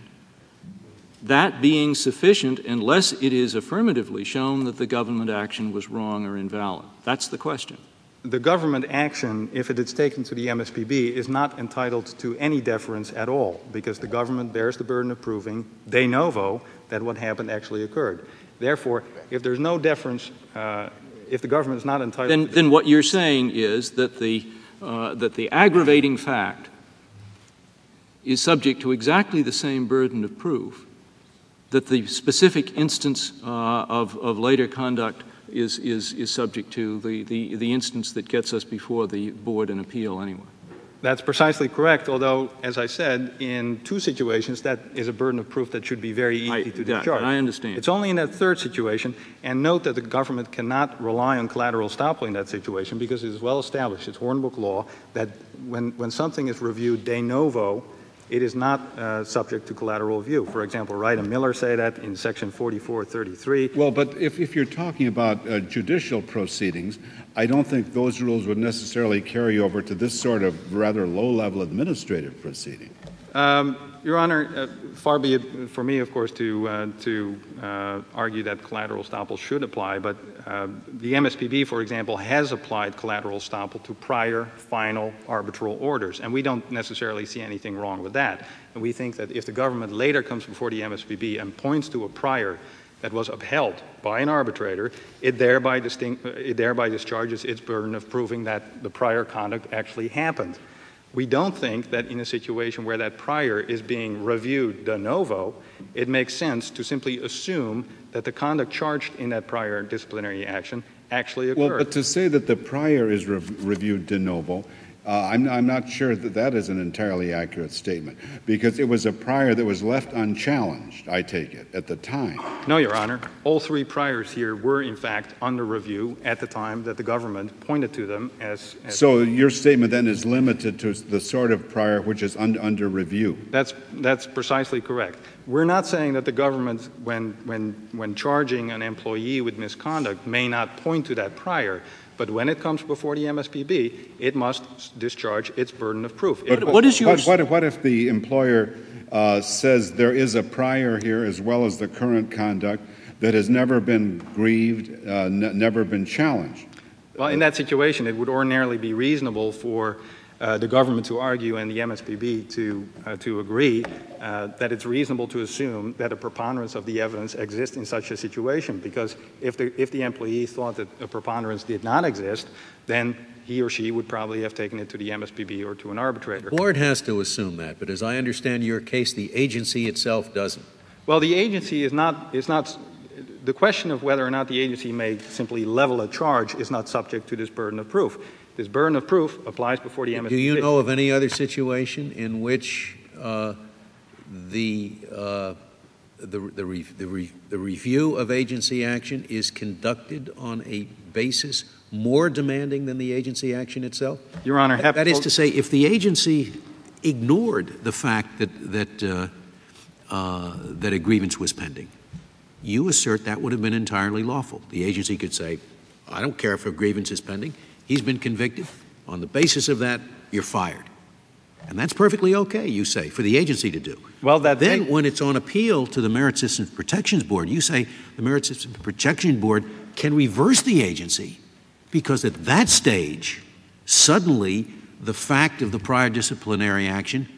that being sufficient unless it is affirmatively shown that the government action was wrong or invalid? That's the question. The government action, if it is taken to the M S P B, is not entitled to any deference at all because the government bears the burden of proving de novo that what happened actually occurred. Therefore, if there's no deference, uh, if the government is not entitled then, to then what you're saying is that the, uh, that the aggravating fact is subject to exactly the same burden of proof, that the specific instance uh, of, of later conduct is, is, is subject to the, the, the instance that gets us before the board in appeal anyway. That's precisely correct, although, as I said, in two situations, that is a burden of proof that should be very easy I, to that, discharge. I understand. It's only in that third situation, and note that the government cannot rely on collateral estoppel in that situation because it is well established, it's Hornbook law, that when, when something is reviewed de novo, it is not uh, subject to collateral review. For example, Wright and Miller say that in Section forty-four thirty-three. Well, but if, if you're talking about uh, judicial proceedings, I don't think those rules would necessarily carry over to this sort of rather low-level administrative proceeding. Um, Your Honor, uh, far be it for me, of course, to uh, to uh, argue that collateral estoppel should apply, but uh, the M S P B, for example, has applied collateral estoppel to prior final arbitral orders, and we don't necessarily see anything wrong with that. And we think that if the government later comes before the M S P B and points to a prior that was upheld by an arbitrator, it thereby, distinct, it thereby discharges its burden of proving that the prior conduct actually happened. We don't think that in a situation where that prior is being reviewed de novo, it makes sense to simply assume that the conduct charged in that prior disciplinary action actually occurred. Well, but to say that the prior is re- reviewed de novo, Uh, I'm, I'm not sure that that is an entirely accurate statement, because it was a prior that was left unchallenged, I take it, at the time. No, Your Honor. All three priors here were, in fact, under review at the time that the government pointed to them as... as so your statement then is limited to the sort of prior which is un, under review. That's, that's precisely correct. We're not saying that the government, when, when, when charging an employee with misconduct, may not point to that prior. But when it comes before the M S P B, it must discharge its burden of proof. But what is your... What, what, what if the employer uh, says there is a prior here as well as the current conduct that has never been grieved, uh, n- never been challenged? Well, in that situation, it would ordinarily be reasonable for uh, the government to argue and the M S P B to, uh, to agree uh, that it's reasonable to assume that a preponderance of the evidence exists in such a situation, because if the, if the employee thought that a preponderance did not exist, then he or she would probably have taken it to the M S P B or to an arbitrator. The board has to assume that, but as I understand your case, the agency itself doesn't. Well, the agency is not, is not the question of whether or not the agency may simply level a charge is not subject to this burden of proof. This burden of proof applies before the M S P B. Do you know of any other situation in which uh, the, uh, the, the, re- the, re- the review of agency action is conducted on a basis more demanding than the agency action itself? Your Honor, that, that is to say, if the agency ignored the fact that, that, uh, uh, that a grievance was pending, you assert that would have been entirely lawful. The agency could say, I don't care if a grievance is pending. He's been convicted. On the basis of that, you're fired. And that's perfectly okay, you say, for the agency to do. Well, that then may- when it's on appeal to the Merit Systems Protections Board, you say the Merit Systems Protection Board can reverse the agency because at that stage, suddenly the fact of the prior disciplinary action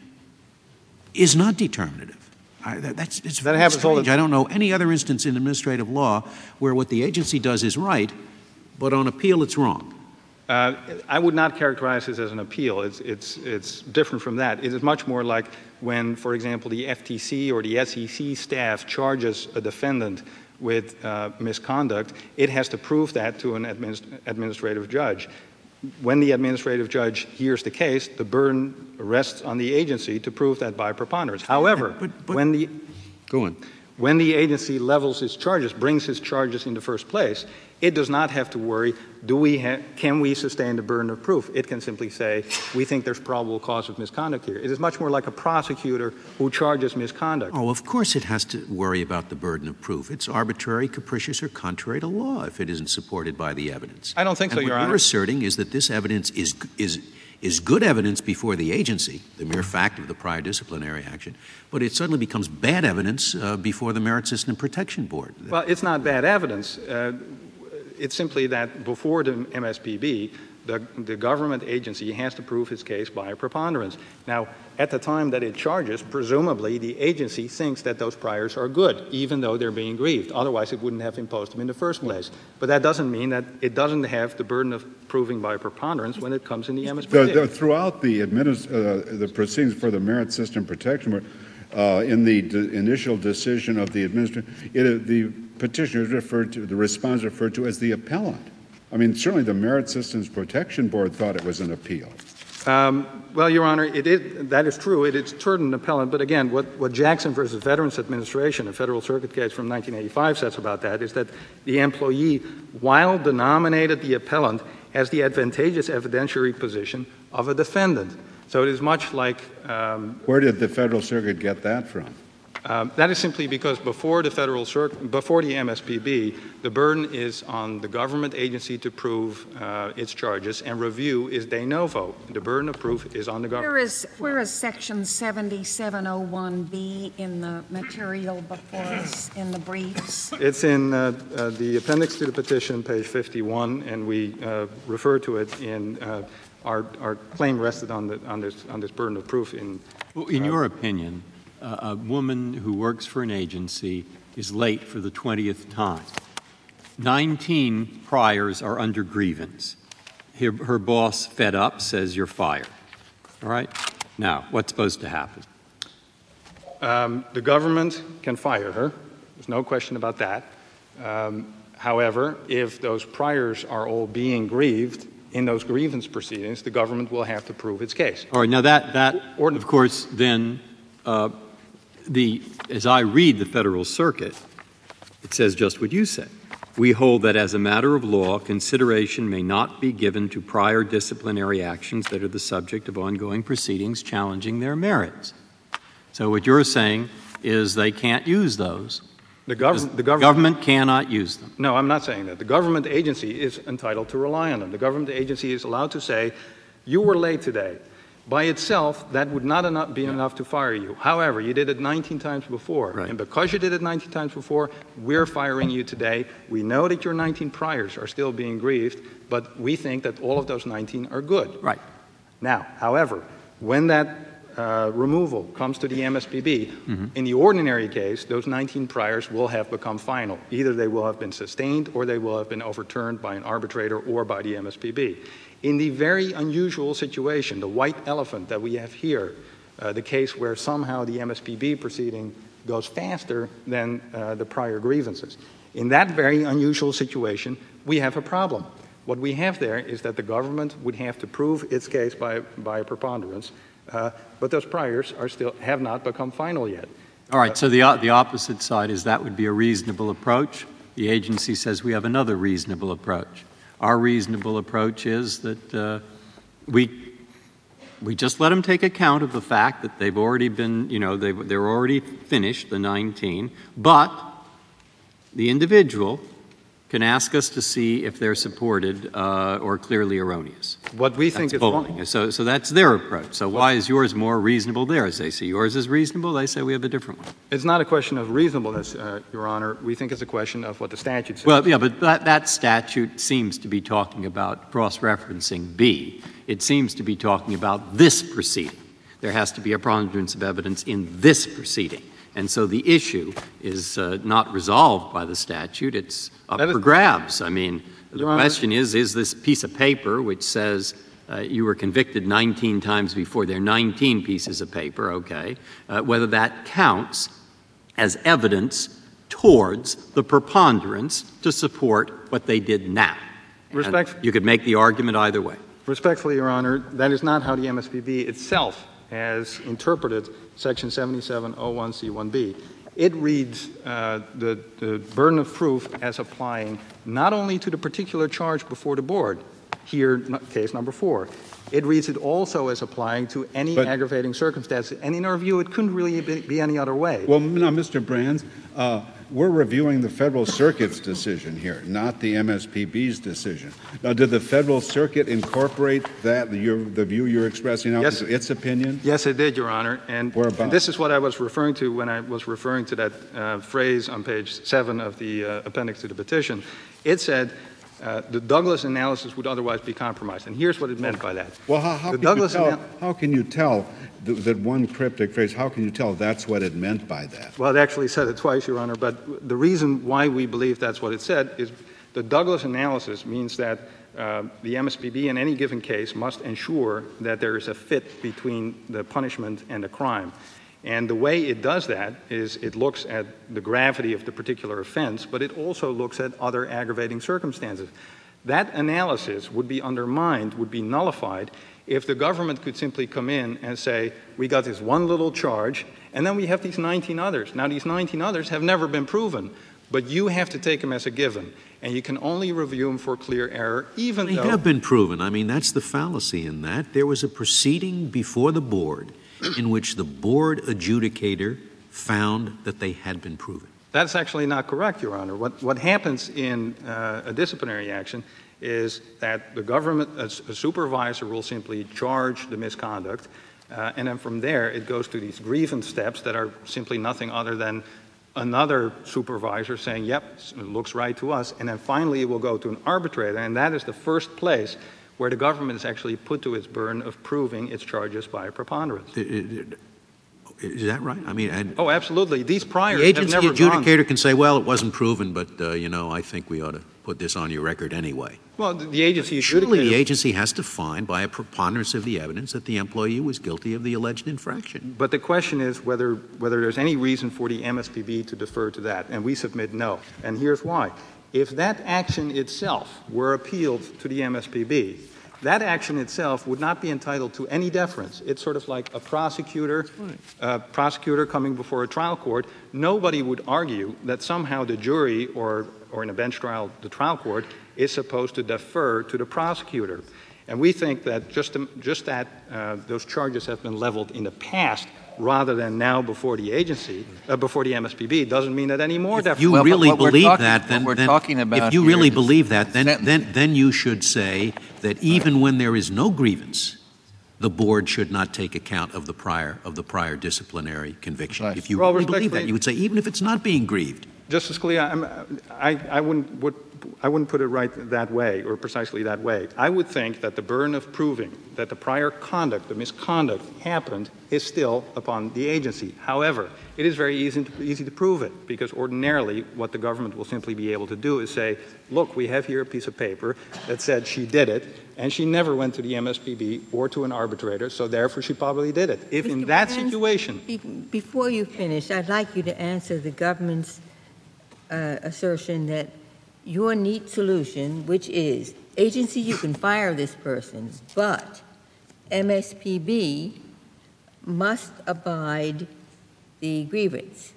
is not determinative. I, that, that's it's that happens all the I don't know any other instance in administrative law where what the agency does is right, but on appeal it's wrong. Uh, I would not characterize this as an appeal. It's, it's, it's different from that. It is much more like when, for example, the F T C or the S E C staff charges a defendant with uh, misconduct. It has to prove that to an administ- administrative judge. When the administrative judge hears the case, the burden rests on the agency to prove that by preponderance. However, but, but, when the go on. When the agency levels its charges, brings its charges in the first place, it does not have to worry, do we ha- can we sustain the burden of proof? It can simply say, we think there's probable cause of misconduct here. It is much more like a prosecutor who charges misconduct. Oh, of course it has to worry about the burden of proof. It's arbitrary, capricious, or contrary to law if it isn't supported by the evidence. I don't think and so, Your Honor. What Honor. you're asserting is that this evidence is is is good evidence before the agency, the mere fact of the prior disciplinary action, but it suddenly becomes bad evidence uh, before the Merit System Protection Board. Well, it's not bad evidence. Uh, it's simply that before the M S P B, the, the government agency has to prove its case by a preponderance. Now, at the time that it charges, presumably the agency thinks that those priors are good, even though they're being grieved. Otherwise, it wouldn't have imposed them in the first place. But that doesn't mean that it doesn't have the burden of proving by preponderance when it comes in the M S P B. The, the, throughout the, administ- uh, the proceedings for the Merit System Protection Board, uh, in the de- initial decision of the administrator, it, the petitioner is referred to, the response referred to as the appellant. I mean, certainly the Merit Systems Protection Board thought it was an appeal. Um, well, Your Honor, it is, that is true. It is termed an appellant. But again, what, what Jackson versus Veterans Administration, a Federal Circuit case from nineteen eighty-five, says about that is that the employee, while denominated the appellant, has the advantageous evidentiary position of a defendant. So it is much like... Um, Where did the Federal Circuit get that from? Um, that is simply because before the federal circ- before the M S P B, the burden is on the government agency to prove uh, its charges, and review is de novo. The burden of proof is on the government. Where is, where is Section seventy-seven oh one B in the material before us, in the briefs? It's in uh, uh, the appendix to the petition, page fifty-one, and we uh, refer to it in uh, our, our claim rested on, the, on, this, on this burden of proof. In, well, in uh, your opinion, Uh, a woman who works for an agency is late for the twentieth time. Nineteen priors are under grievance. Her, her boss, fed up, says you're fired. All right? Now, what's supposed to happen? Um, the government can fire her. There's no question about that. Um, however, if those priors are all being grieved, in those grievance proceedings, the government will have to prove its case. All right. Now, that, that or, of course, then, uh, the as I read the Federal Circuit, it says just what you said. We hold that as a matter of law, consideration may not be given to prior disciplinary actions that are the subject of ongoing proceedings challenging their merits. So what you're saying is they can't use those. The, gov- the government, government cannot use them. No, I'm not saying that. The government agency is entitled to rely on them. The government agency is allowed to say, you were late today. By itself, that would not enough be yeah. enough to fire you. However, you did it nineteen times before. Right. And because you did it nineteen times before, we're firing you today. We know that your nineteen priors are still being grieved, but we think that all of those nineteen are good. Right. Now, however, when that Uh, removal comes to the M S P B, mm-hmm. in the ordinary case, those nineteen priors will have become final. Either they will have been sustained or they will have been overturned by an arbitrator or by the M S P B. In the very unusual situation, the white elephant that we have here, uh, the case where somehow the M S P B proceeding goes faster than uh, the prior grievances. In that very unusual situation, we have a problem. What we have there is that the government would have to prove its case by, by a preponderance. Uh, but those priors are still have not become final yet. All right. So the uh, the opposite side is that would be a reasonable approach. The agency says we have another reasonable approach. Our reasonable approach is that uh, we we just let them take account of the fact that they've already been, you know, they they're already finished the nineteen, but the individual can ask us to see if they're supported uh, or clearly erroneous. What we think that's is wrong. So, so that's their approach. So why is yours more reasonable theirs? They say yours is reasonable. They say we have a different one. It's not a question of reasonableness, uh, Your Honor. We think it's a question of what the statute says. Well, yeah, but that, that statute seems to be talking about cross-referencing B. It seems to be talking about this proceeding. There has to be a preponderance of evidence in this proceeding. And so the issue is uh, not resolved by the statute. It's up for grabs. I mean, the question is, is this piece of paper which says uh, you were convicted nineteen times before, there are nineteen pieces of paper, okay, uh, whether that counts as evidence towards the preponderance to support what they did now. Respect- you could make the argument either way. Respectfully, Your Honor, that is not how the M S P B itself has interpreted Section seventy-seven oh one C one B. It reads uh, the, the burden of proof as applying not only to the particular charge before the board, here case number four, it reads it also as applying to any but, aggravating circumstance. And in our view, it couldn't really be, be any other way. Well, now, Mister Brands, uh, we're reviewing the Federal Circuit's decision here, not the M S P B's decision. Now, did the Federal Circuit incorporate that, your, the view you're expressing now, yes, into its opinion? Yes, it did, Your Honor. And, and this is what I was referring to when I was referring to that uh, phrase on page seven of the uh, appendix to the petition. It said, Uh, the Douglas analysis would otherwise be compromised. And here's what it meant by that. Well, how, how, the can, Douglas you tell, anal- how can you tell th- that one cryptic phrase, how can you tell that's what it meant by that? Well, it actually said it twice, Your Honor, but the reason why we believe that's what it said is the Douglas analysis means that uh, the M S P B in any given case must ensure that there is a fit between the punishment and the crime. And the way it does that is it looks at the gravity of the particular offense, but it also looks at other aggravating circumstances. That analysis would be undermined, would be nullified, if the government could simply come in and say, we got this one little charge, and then we have these nineteen others. Now, these nineteen others have never been proven, but you have to take them as a given, and you can only review them for clear error, even they though— They have been proven. I mean, that's the fallacy in that. There was a proceeding before the board in which the board adjudicator found that they had been proven. That's actually not correct, Your Honor. What, what happens in uh, a disciplinary action is that the government, a, a supervisor will simply charge the misconduct, uh, and then from there it goes to these grievance steps that are simply nothing other than another supervisor saying, yep, it looks right to us, and then finally it will go to an arbitrator, and that is the first place where the government is actually put to its burden of proving its charges by a preponderance. Is that right? I mean, and oh, absolutely. These priors the agency have never adjudicator gone. can say, well, it wasn't proven, but, uh, you know, I think we ought to put this on your record anyway. Well, the, the agency Surely adjudicator— the agency has to find by a preponderance of the evidence that the employee was guilty of the alleged infraction. But the question is whether, whether there's any reason for the M S P B to defer to that, and we submit no. And here's why. If that action itself were appealed to the M S P B, that action itself would not be entitled to any deference. It's sort of like a prosecutor, uh, prosecutor coming before a trial court. Nobody would argue that somehow the jury or, or in a bench trial, the trial court is supposed to defer to the prosecutor. And we think that just, just that uh, those charges have been leveled in the past rather than now before the agency, uh, before the M S P B, doesn't mean that any more If deference. you Well, really what we're believe talking- that, what then, we're then talking about if you here really is believe that, then, sentence. then, then you should say that even when there is no grievance, the board should not take account of the prior of the prior disciplinary conviction. Right. If you Well, really believe that, respectfully- you would say even if it's not being grieved. Justice Scalia, I'm, I, I, wouldn't, would, I wouldn't put it right that way or precisely that way. I would think that the burden of proving that the prior conduct, the misconduct happened is still upon the agency. However, it is very easy to, easy to prove it because ordinarily what the government will simply be able to do is say, look, we have here a piece of paper that said she did it and she never went to the M S P B or to an arbitrator, so therefore she probably did it. If Mister in that Brands, situation... be- Before you finish, I'd like you to answer the government's uh, assertion that your neat solution, which is agency, you can fire this person, but M S P B must abide the grievance.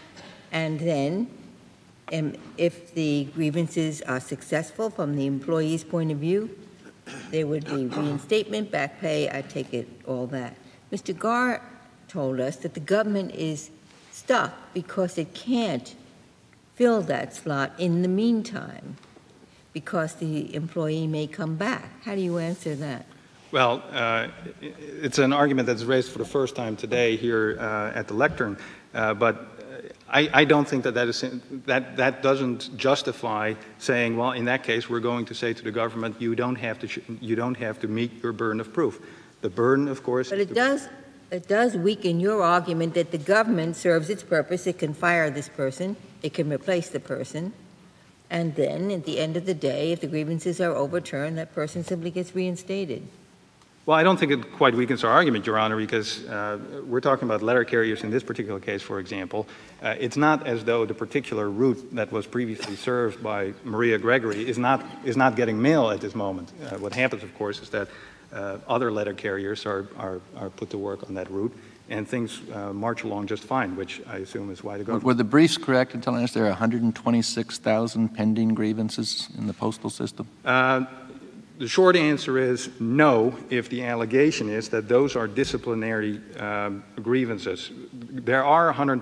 And then, um, if the grievances are successful from the employee's point of view, there would be reinstatement, back pay, I take it, all that. Mister Garre told us that the government is stuck because it can't fill that slot in the meantime because the employee may come back. How do you answer that? Well, uh, it's an argument that's raised for the first time today here uh, at the lectern, uh, but I, I don't think that that, is, that that doesn't justify saying, well, in that case, we're going to say to the government, you don't have to, you don't have to meet your burden of proof. The burden, of course... But it does, it does weaken your argument that the government serves its purpose. It can fire this person. It can replace the person. And then, at the end of the day, if the grievances are overturned, that person simply gets reinstated. Well, I don't think it quite weakens our argument, Your Honor, because uh, we're talking about letter carriers in this particular case, for example. Uh, it's not as though the particular route that was previously served by Maria Gregory is not, is not getting mail at this moment. Uh, what happens, of course, is that uh, other letter carriers are, are, are put to work on that route, and things uh, march along just fine, which I assume is why the government... Were the briefs correct in telling us there are one hundred twenty-six thousand pending grievances in the postal system? Uh, the short answer is no, if the allegation is that those are disciplinary um, grievances. There are one hundred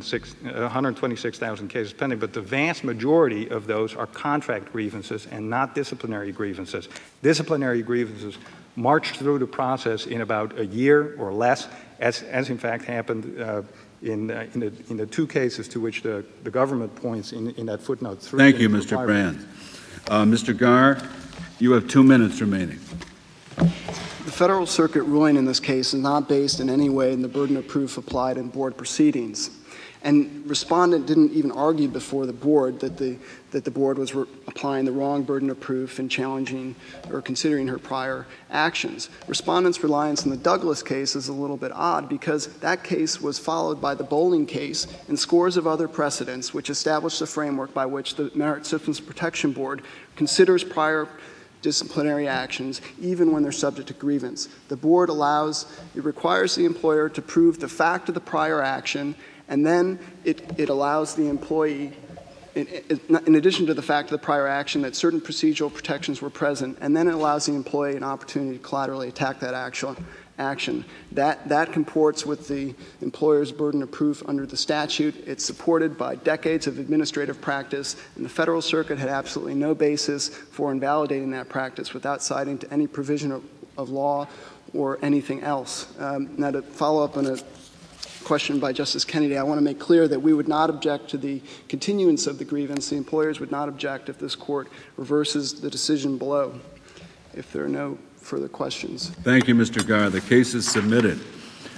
twenty-six thousand cases pending, but the vast majority of those are contract grievances and not disciplinary grievances. Disciplinary grievances march through the process in about a year or less, as, as in fact happened uh, in, uh, in, the, in the two cases to which the, the government points in, in that footnote three. Thank you, Mister Brands. Uh, Mister Garre, you have two minutes remaining. The Federal Circuit ruling in this case is not based in any way in the burden of proof applied in board proceedings. And respondent didn't even argue before the board that the, that the board was re- applying the wrong burden of proof in challenging or considering her prior actions. Respondent's reliance on the Douglas case is a little bit odd because that case was followed by the Bowling case and scores of other precedents which established the framework by which the Merit Systems Protection Board considers prior disciplinary actions even when they're subject to grievance. The board allows, it requires the employer to prove the fact of the prior action, and then it, it allows the employee, in, in addition to the fact of the prior action, that certain procedural protections were present, and then it allows the employee an opportunity to collaterally attack that action. action. That, that comports with the employer's burden of proof under the statute. It's supported by decades of administrative practice, and the Federal Circuit had absolutely no basis for invalidating that practice without citing to any provision of, of law or anything else. Um, now, to follow up on a question by Justice Kennedy, I want to make clear that we would not object to the continuance of the grievance. The employers would not object if this court reverses the decision below. If there are no further questions. Thank you, Mister Garre. The case is submitted.